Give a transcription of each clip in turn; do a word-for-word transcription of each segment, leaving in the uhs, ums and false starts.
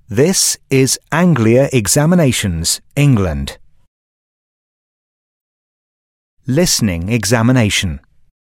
This is Anglia Examinations, England. Listening examination.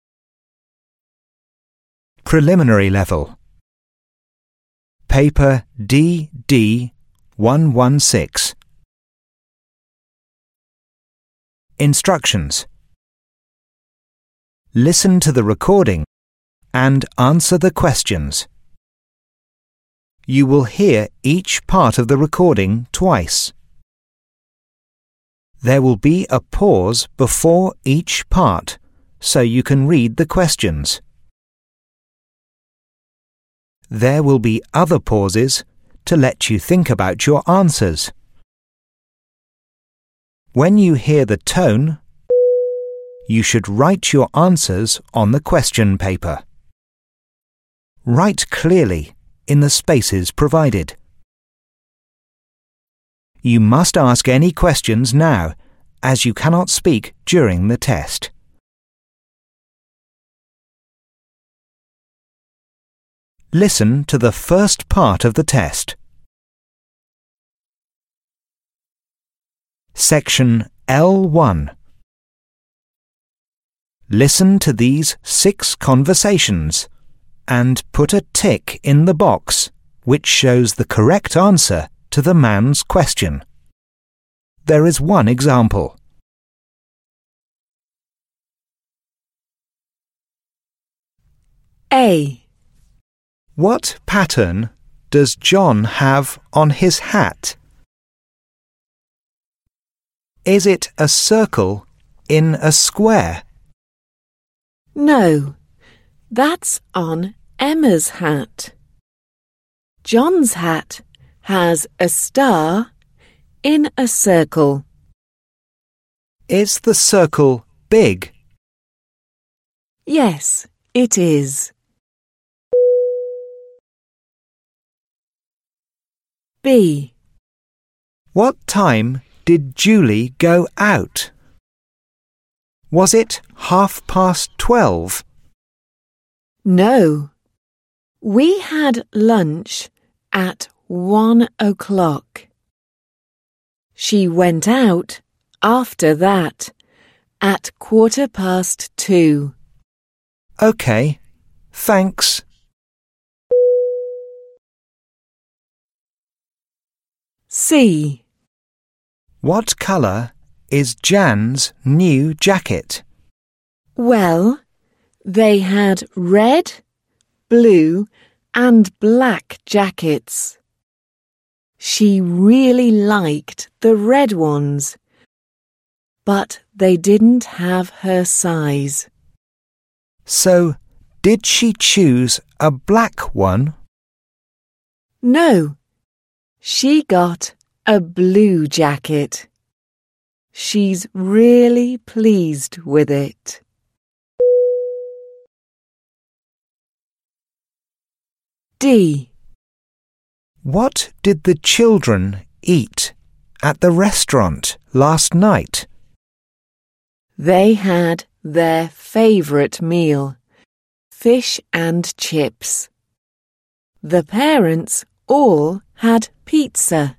Preliminary level. Paper D D one one six. Instructions. Listen to the recording and answer the questions. You will hear each part of the recording twice. There will be a pause before each part, so you can read the questions. There will be other pauses to let you think about your answers. When you hear the tone, you should write your answers on the question paper. Write clearly in the spaces provided. You must ask any questions now, as you cannot speak during the test. Listen to the first part of the test. Section L one. Listen to these six conversations and put a tick in the box which shows the correct answer to the man's question. There is one example. A. What pattern does John have on his hat? Is it a circle in a square? No, that's on Emma's hat. John's hat has a star in a circle. Is the circle big? Yes, it is. B. What time did Julie go out? Was it half past twelve? No, we had lunch at one o'clock. She went out after that at quarter past two. OK, thanks. C. What colour is Jan's new jacket? Well, they had red, blue and black jackets. She really liked the red ones, but they didn't have her size. So, did she choose a black one? No, she got a blue jacket. She's really pleased with it. D. What did the children eat at the restaurant last night? They had their favourite meal, fish and chips. The parents all had pizza.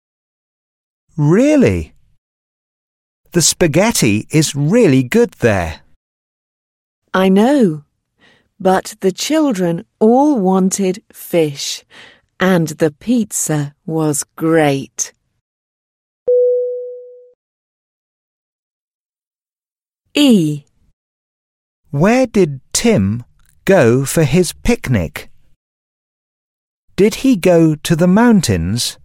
Really? The spaghetti is really good there. I know, but the children all wanted fish, and the pizza was great. E. Where did Tim go for his picnic? Did he go to the mountains?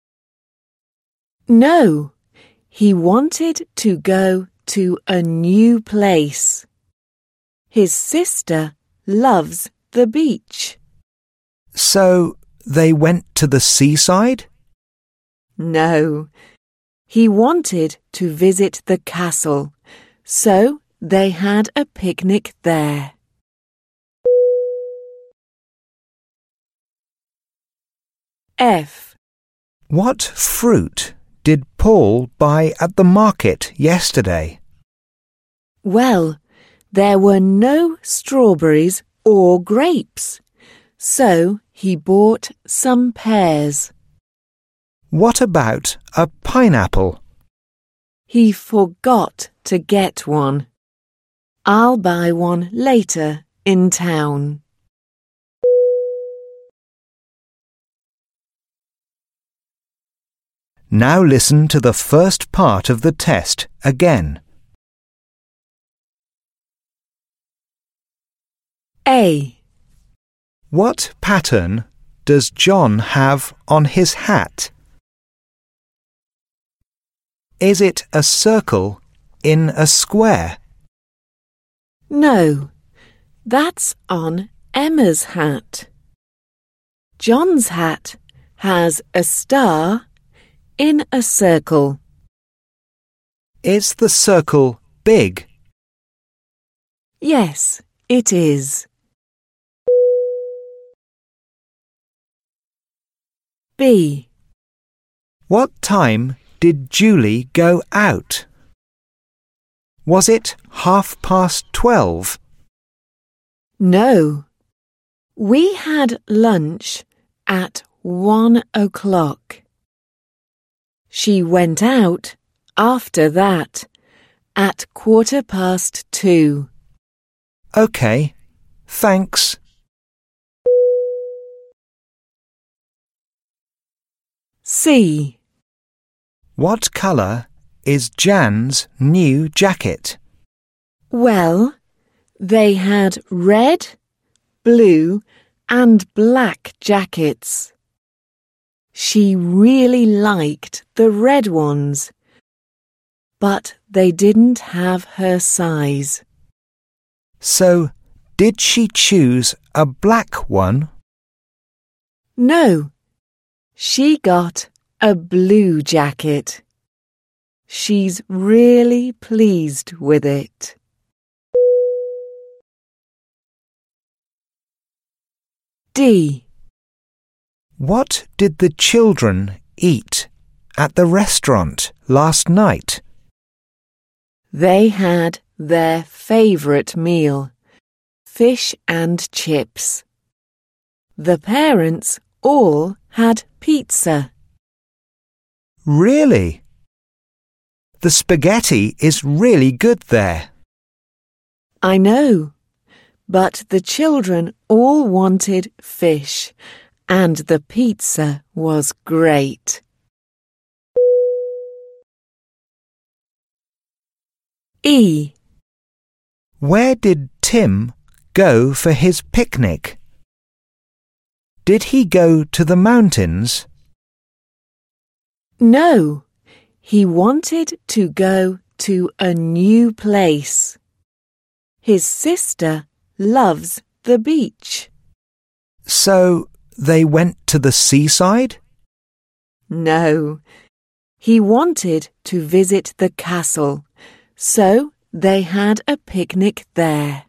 No, he wanted to go to a new place. His sister loves the beach. So they went to the seaside? No, he wanted to visit the castle, so they had a picnic there. F. What fruit did Paul buy at the market yesterday? Well, there were no strawberries or grapes, so he bought some pears. What about a pineapple? He forgot to get one. I'll buy one later in town. Now listen to the first part of the test again. A. What pattern does John have on his hat? Is it a circle in a square? No, that's on Emma's hat. John's hat has a star in a circle. Is the circle big? Yes, it is. B. What time did Julie go out? Was it half past twelve? No, we had lunch at one o'clock. She went out after that at quarter past two. OK, thanks. C. What colour is Jan's new jacket? Well, they had red, blue and black jackets. She really liked the red ones, but they didn't have her size. So, did she choose a black one? No, she got a blue jacket. She's really pleased with it. D. What did the children eat at the restaurant last night? They had their favourite meal, fish and chips. The parents all had pizza. Really? The spaghetti is really good there. I know, but the children all wanted fish, and the pizza was great. E. Where did Tim go for his picnic? Did he go to the mountains? No, he wanted to go to a new place. His sister loves the beach. So they went to the seaside? No, he wanted to visit the castle, so they had a picnic there.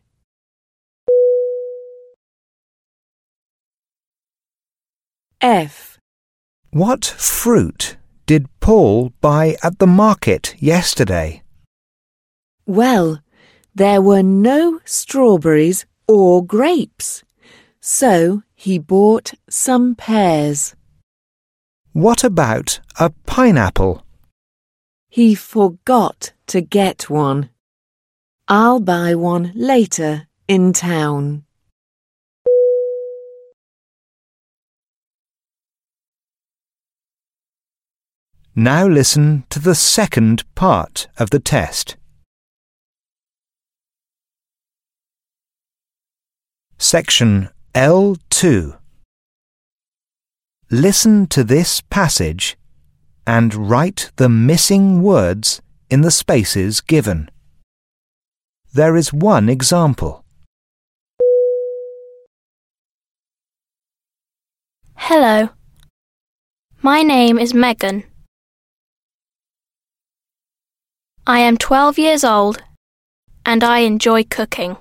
F. What fruit did Paul buy at the market yesterday? Well, there were no strawberries or grapes, so he bought some pears. What about a pineapple? He forgot to get one. I'll buy one later in town. Now listen to the second part of the test. Section L two. Listen to this passage and write the missing words in the spaces given. There is one example. Hello. My name is Megan. I am twelve years old and I enjoy cooking.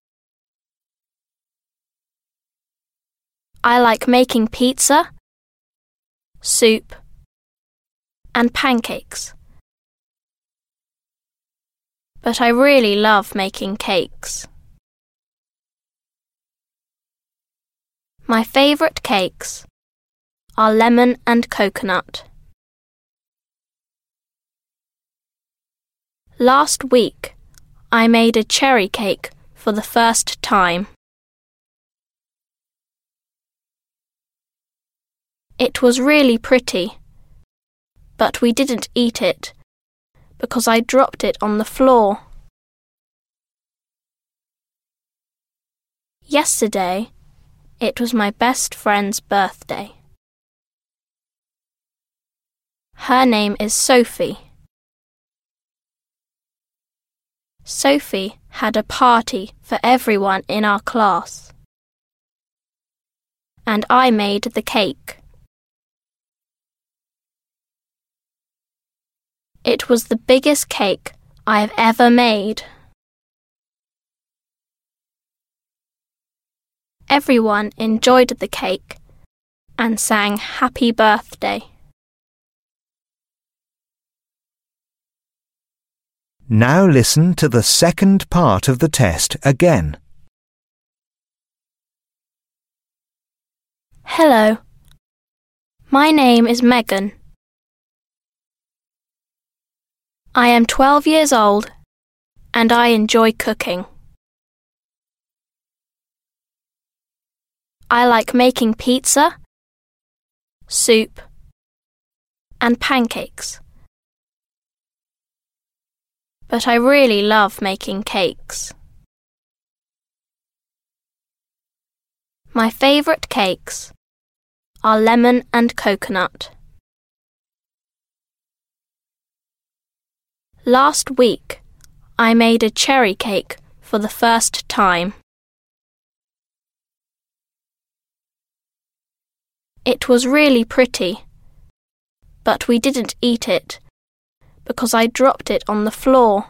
I like making pizza, soup, and pancakes. But I really love making cakes. My favourite cakes are lemon and coconut. Last week, I made a cherry cake for the first time. It was really pretty, but we didn't eat it because I dropped it on the floor. Yesterday, it was my best friend's birthday. Her name is Sophie. Sophie had a party for everyone in our class, and I made the cake. It was the biggest cake I have ever made. Everyone enjoyed the cake and sang happy birthday. Now listen to the second part of the test again. Hello, my name is Megan. I am twelve years old and I enjoy cooking. I like making pizza, soup, and pancakes. But I really love making cakes. My favourite cakes are lemon and coconut. Last week, I made a cherry cake for the first time. It was really pretty, but we didn't eat it because I dropped it on the floor.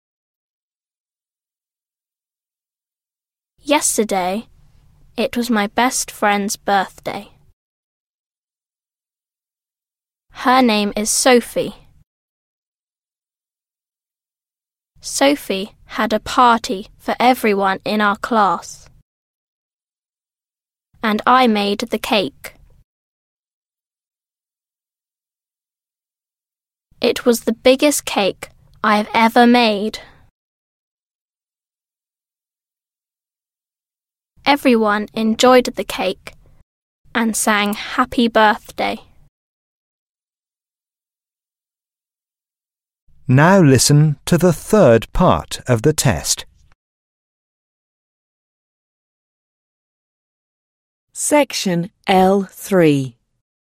Yesterday, it was my best friend's birthday. Her name is Sophie. Sophie had a party for everyone in our class, and I made the cake. It was the biggest cake I have ever made. Everyone enjoyed the cake and sang happy birthday. Now listen to the third part of the test. Section L three.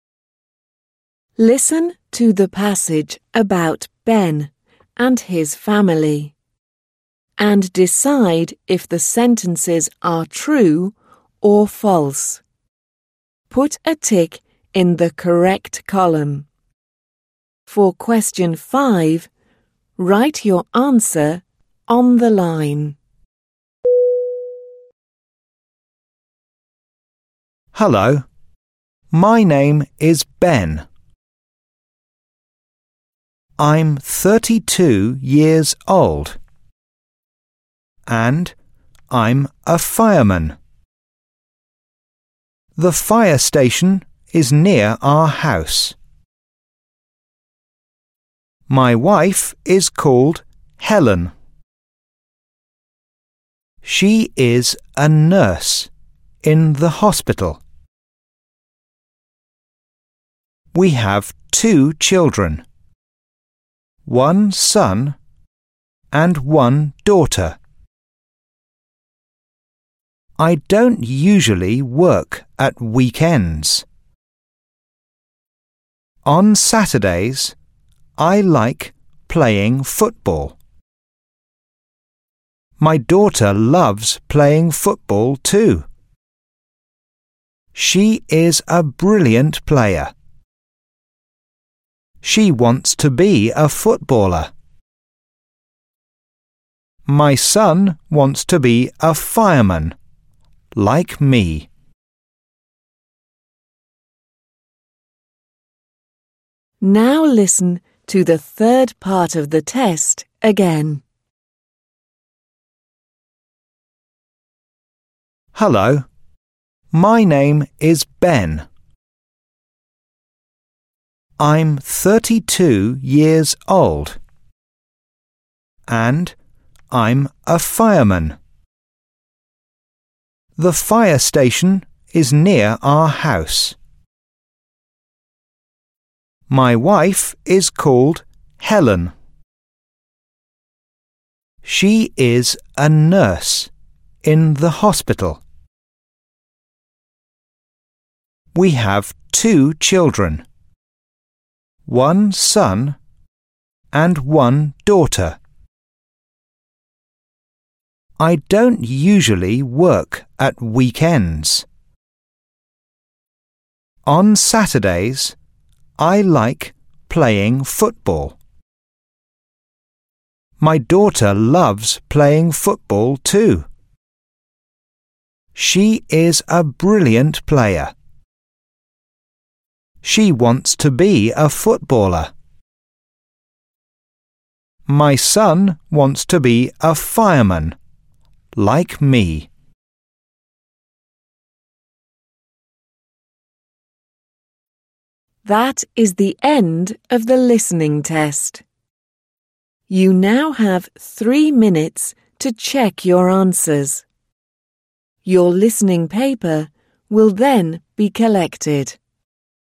Listen to the passage about Ben and his family, and decide if the sentences are true or false. Put a tick in the correct column. For question five, write your answer on the line. Hello, my name is Ben. I'm thirty-two years old, and I'm a fireman. The fire station is near our house. My wife is called Helen. She is a nurse in the hospital. We have two children, one son and one daughter. I don't usually work at weekends. On Saturdays, I like playing football. My daughter loves playing football too. She is a brilliant player. She wants to be a footballer. My son wants to be a fireman, like me. Now listen to the third part of the test again. Hello, my name is Ben. I'm thirty-two years old, and I'm a fireman. The fire station is near our house. My wife is called Helen. She is a nurse in the hospital. We have two children, one son and one daughter. I don't usually work at weekends. On Saturdays, I like playing football. My daughter loves playing football too. She is a brilliant player. She wants to be a footballer. My son wants to be a fireman, like me. That is the end of the listening test. You now have three minutes to check your answers. Your listening paper will then be collected.